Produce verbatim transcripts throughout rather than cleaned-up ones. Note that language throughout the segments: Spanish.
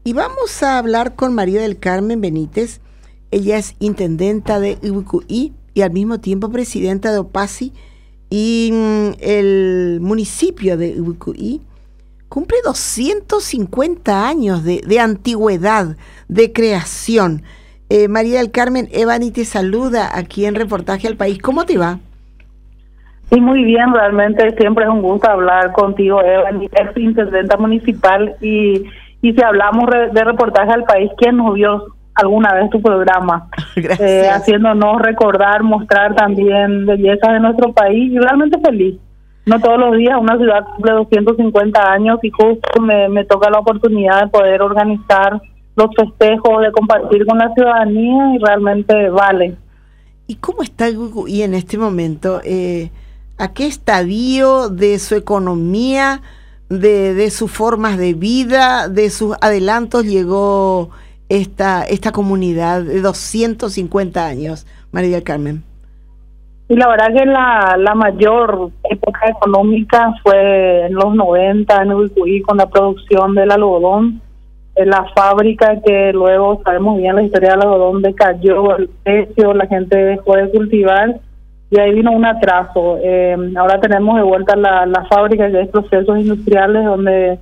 Y vamos a hablar con María del Carmen Benítez. Ella es intendenta de Ubucuy y al mismo tiempo presidenta de OPASI, y mm, el municipio de Ubucuy cumple doscientos cincuenta años de, de antigüedad, de creación. Eh, María del Carmen, Evani te saluda aquí en Reportaje al País. ¿Cómo te va? Sí, muy bien, realmente siempre es un gusto hablar contigo, Evani, ex intendenta municipal, y, y si hablamos re, de Reportaje al País, ¿quién nos vio alguna vez tu programa? Gracias. Eh, haciéndonos recordar, mostrar también bellezas de nuestro país, y realmente feliz. No todos los días una ciudad cumple doscientos cincuenta años y justo me, me toca la oportunidad de poder organizar los festejos, de compartir con la ciudadanía, y realmente vale. ¿Y cómo está Ubucuy en este momento? Eh, ¿A qué estadio de su economía, de, de sus formas de vida, de sus adelantos llegó esta, esta comunidad de doscientos cincuenta años, María del Carmen? Y la verdad que la, la mayor época económica fue en los noventa en Ubucuy, con la producción del algodón, en la fábrica que luego sabemos bien la historia del algodón, decayó el precio, la gente dejó de cultivar y ahí vino un atraso. Eh, ahora tenemos de vuelta la, la fábrica, que es Procesos Industriales, donde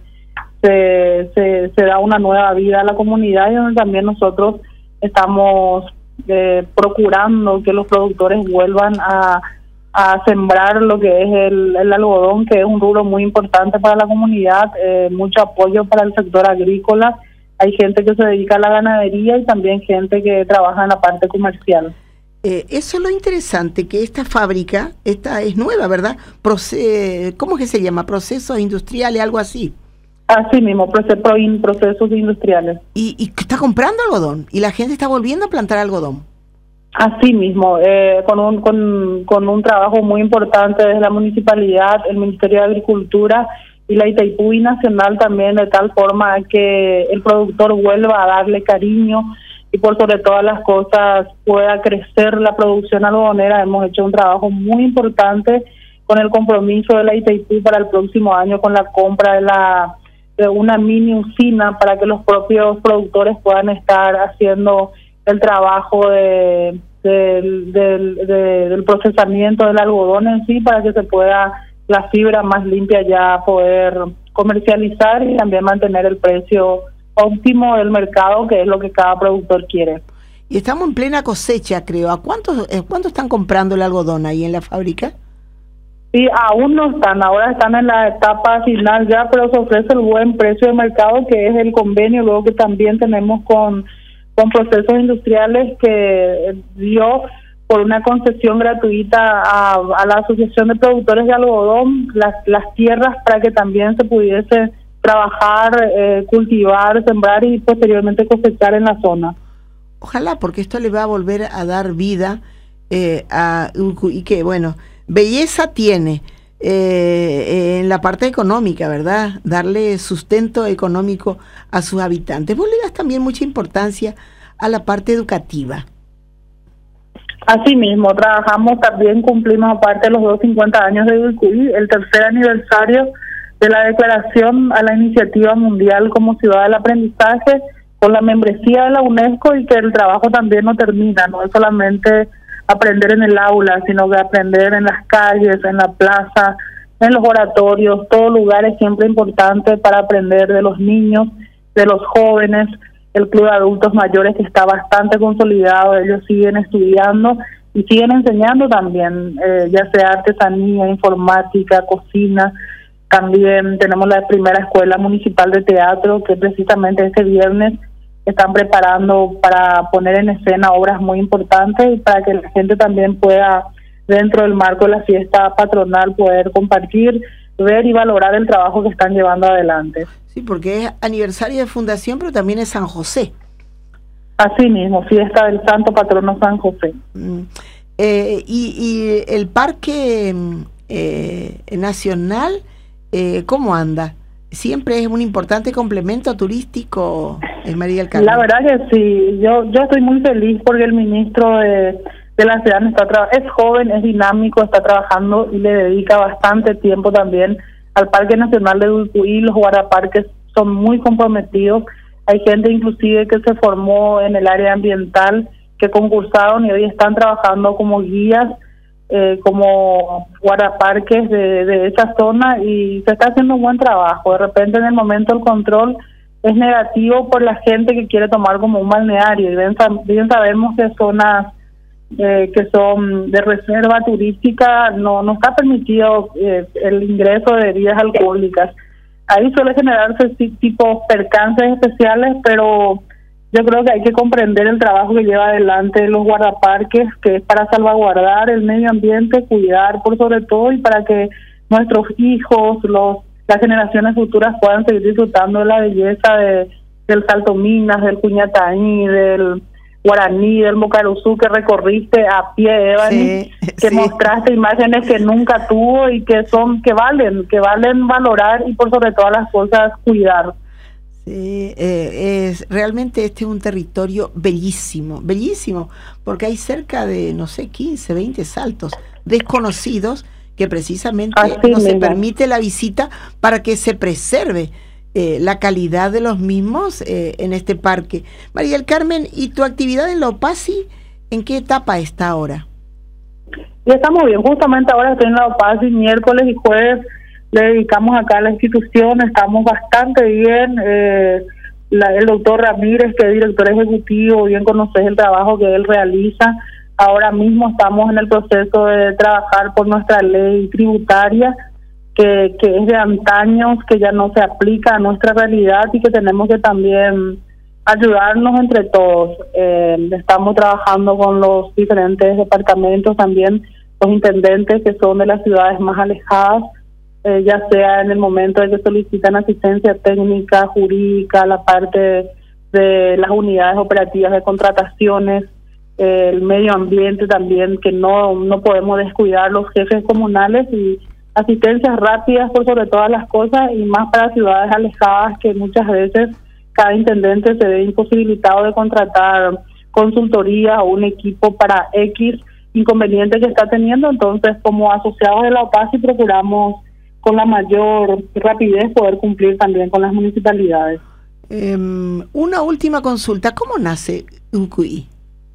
se, se, se da una nueva vida a la comunidad, y donde también nosotros estamos eh, procurando que los productores vuelvan a, a sembrar lo que es el, el algodón, que es un rubro muy importante para la comunidad, eh, mucho apoyo para el sector agrícola. Hay gente que se dedica a la ganadería y también gente que trabaja en la parte comercial. Eh, eso es lo interesante, que esta fábrica, esta es nueva, ¿verdad? Proce ¿Cómo que se llama? Procesos industriales, algo así. Así mismo, procesos, procesos industriales. Y, y está comprando algodón, y la gente está volviendo a plantar algodón. Así mismo, eh, con, un, con, con un trabajo muy importante desde la municipalidad, el Ministerio de Agricultura y la Itaipú Nacional también, de tal forma que el productor vuelva a darle cariño y por sobre todas las cosas pueda crecer la producción algodonera. Hemos hecho un trabajo muy importante con el compromiso de la Itaipú para el próximo año con la compra de la de una mini usina para que los propios productores puedan estar haciendo el trabajo de, de, de, de, del procesamiento del algodón en sí, para que se pueda la fibra más limpia ya poder comercializar y también mantener el precio óptimo del mercado, que es lo que cada productor quiere. Y estamos en plena cosecha, creo. ¿A cuánto, eh, cuánto están comprando el algodón ahí en la fábrica? Sí, aún no están, ahora están en la etapa final ya, pero se ofrece el buen precio de mercado, que es el convenio, luego que también tenemos con, con Procesos Industriales, que dio por una concesión gratuita a, a la Asociación de Productores de Algodón las, las tierras para que también se pudiese trabajar, eh, cultivar, sembrar y posteriormente cosechar en la zona. Ojalá, porque esto le va a volver a dar vida eh, a Ubucuy, y que, bueno, belleza tiene eh, en la parte económica, ¿verdad? Darle sustento económico a sus habitantes. Vos le das también mucha importancia a la parte educativa. Así mismo, trabajamos también, cumplimos aparte de los doscientos cincuenta años de Ubucuy, el tercer aniversario de la declaración a la iniciativa mundial como ciudad del aprendizaje, con la membresía de la UNESCO, y que el trabajo también no termina, no es solamente aprender en el aula, sino que aprender en las calles, en la plaza, en los oratorios. Todo lugar es siempre importante para aprender de los niños, de los jóvenes. El club de adultos mayores, que está bastante consolidado, ellos siguen estudiando y siguen enseñando también, eh, ya sea artesanía, informática, cocina. También tenemos la primera escuela municipal de teatro, que precisamente este viernes están preparando para poner en escena obras muy importantes, y para que la gente también pueda, dentro del marco de la fiesta patronal, poder compartir, ver y valorar el trabajo que están llevando adelante. Sí, porque es aniversario de fundación, pero también es San José. Así mismo, fiesta del santo patrono San José. Mm. Eh, y, y el parque eh, nacional, eh, ¿cómo anda? Siempre es un importante complemento turístico, eh, María del Carmen. La verdad que sí, yo yo estoy muy feliz porque el ministro de, de la ciudad está es joven, es dinámico, está trabajando y le dedica bastante tiempo también al Parque Nacional de Ubucuy. Los guardaparques son muy comprometidos, Hay gente inclusive que se formó en el área ambiental, que concursaron y hoy están trabajando como guías, eh, como guardaparques de, de esa zona, y se está haciendo un buen trabajo. De repente en el momento el control es negativo por la gente que quiere tomar como un balneario, y bien, bien sabemos que zonas eh, que son de reserva turística no, no está permitido eh, el ingreso de bebidas alcohólicas. Ahí suele generarse tipo percances especiales, pero yo creo que hay que comprender el trabajo que lleva adelante los guardaparques, que es para salvaguardar el medio ambiente, cuidar por sobre todo, y para que nuestros hijos, los las generaciones futuras puedan seguir disfrutando de la belleza de, del Salto Minas, del Cuñataí, del Guaraní, del Mocaruzú, que recorriste a pie, Evany, sí, que sí. mostraste imágenes que nunca tuvo y que son que valen, que valen valorar y por sobre todas las cosas cuidar. Sí, eh, es, realmente este es un territorio bellísimo, bellísimo, porque hay cerca de, no sé, quince, veinte saltos desconocidos que precisamente Así no mismo. se permite la visita para que se preserve eh, la calidad de los mismos eh, en este parque. María del Carmen, ¿y tu actividad en la OPASI en qué etapa está ahora? Y estamos bien, justamente ahora estoy en la OPASI, miércoles y jueves le dedicamos acá a la institución, estamos bastante bien. Eh, la, el doctor Ramírez, que es director ejecutivo, bien conoces el trabajo que él realiza. Ahora mismo estamos en el proceso de trabajar por nuestra ley tributaria, que, que es de antaños, que ya no se aplica a nuestra realidad y que tenemos que también ayudarnos entre todos. Eh, estamos trabajando con los diferentes departamentos, también los intendentes que son de las ciudades más alejadas, eh, ya sea en el momento de que solicitan asistencia técnica, jurídica, la parte de las unidades operativas de contrataciones, el medio ambiente también, que no no podemos descuidar los jefes comunales, y asistencias rápidas por sobre todas las cosas, y más para ciudades alejadas que muchas veces cada intendente se ve imposibilitado de contratar consultoría o un equipo para X inconveniente que está teniendo. Entonces, como asociados de la OPASI, procuramos con la mayor rapidez poder cumplir también con las municipalidades. Eh, una última consulta, ¿cómo nace Ucuy?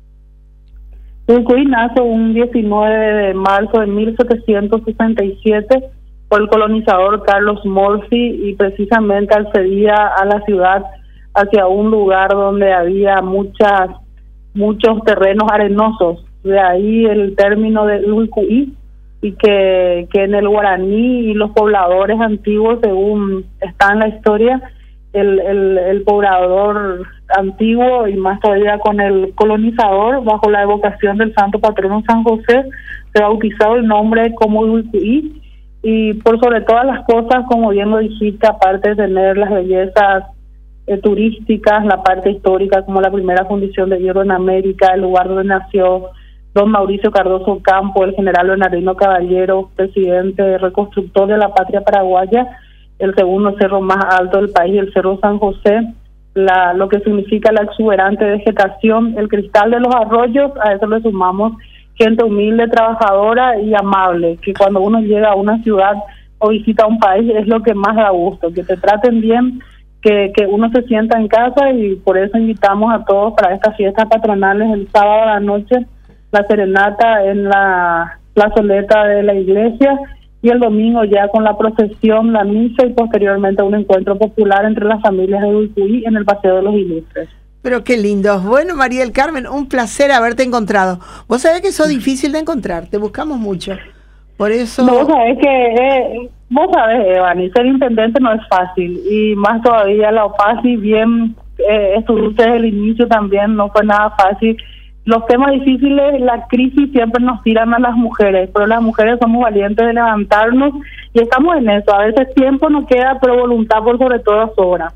Ucuy nace un diecinueve de marzo de mil setecientos sesenta y siete por el colonizador Carlos Morphy, y precisamente accedía a la ciudad hacia un lugar donde había muchas muchos terrenos arenosos, de ahí el término de Ucuy, y que, que en el guaraní y los pobladores antiguos, según está en la historia, el, el, el poblador antiguo, y más todavía con el colonizador, bajo la evocación del santo patrono San José, se bautizó el nombre como Ucuy. Y por sobre todas las cosas, como bien lo dijiste, aparte de tener las bellezas eh, turísticas, la parte histórica, como la primera fundición de hierro en América, el lugar donde nació don Mauricio Cardoso Campo, el general Bernardino Caballero, presidente reconstructor de la patria paraguaya, el segundo cerro más alto del país, el Cerro San José, la, lo que significa la exuberante vegetación, el cristal de los arroyos. A eso le sumamos gente humilde, trabajadora y amable, que cuando uno llega a una ciudad o visita un país es lo que más da gusto, que te traten bien, que, que uno se sienta en casa. Y por eso invitamos a todos para estas fiestas patronales el sábado a la noche, la serenata en la plazoleta de la iglesia, y el domingo ya con la procesión, la misa, y posteriormente un encuentro popular entre las familias de Ucuy en el Paseo de los Ilustres. Pero qué lindo. Bueno, María del Carmen, un placer haberte encontrado. Vos sabés que eso es difícil de encontrar, te buscamos mucho. Por eso... No, vos sabés que, eh, vos sabés, Evany, ser intendente no es fácil, y más todavía la OPASI, bien, eh, estuviste desde el inicio también, no fue nada fácil. Los temas difíciles, la crisis siempre nos tiran a las mujeres, pero las mujeres somos valientes de levantarnos y estamos en eso. A veces tiempo no queda, pero voluntad por sobre todo sobra.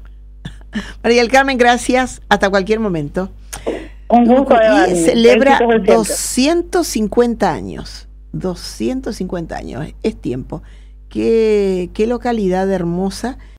María del Carmen, gracias. Hasta cualquier momento. Un gusto. Y celebra doscientos cincuenta años. doscientos cincuenta años. Es tiempo. Qué, qué localidad hermosa.